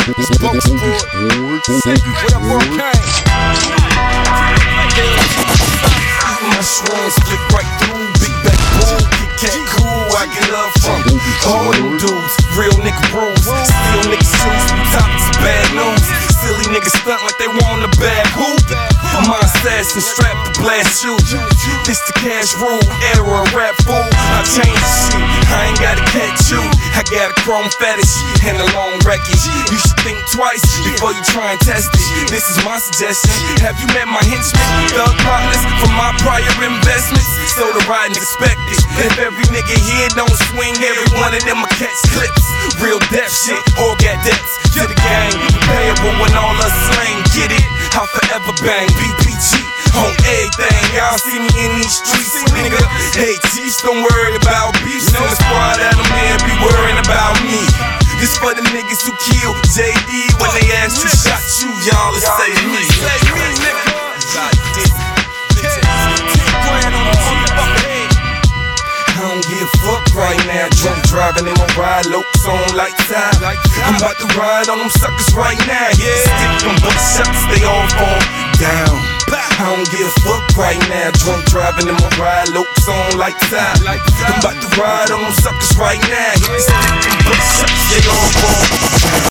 What up, Hurricane? My shrooms flick right through. Big back bull, Kit Kat cool. I get love from all them dudes. Real nigga rules. Still niggas choose from topics of bad news. Silly niggas stunt like they want a bad hoop. My assassin strapped to blast you. This the cash rule, era rap fool. I changed the shit, I ain't gotta catch you. I got a chrome fetish and a long wreckage. You should think twice before you try and test it. This is my suggestion. Have you met my henchmen? Thug partners from my prior investments. So the riding expected. If every nigga here don't swing, every one of them will catch clips. Real death shit, all got debts to the gang. Payable when all us slang, get it? I'll forever bang BPG on everything. Y'all see me in these streets, nigga. Hey, Chiefs, don't worry about beefs. On the squad out of men be worrying about me. This for the niggas who killed JD when they asked who shot you, y'all, let's say me. I don't give a fuck right now. Drunk driving in my ride, lopes on lights out. I'm about to ride on them suckers right now. Yeah, stick them butt shots, they all fall down. I don't give a fuck right now. Drunk driving in my ride, lopes on lights out. I'm about to ride on them suckers right now. Stick them butt shots, they all fall down.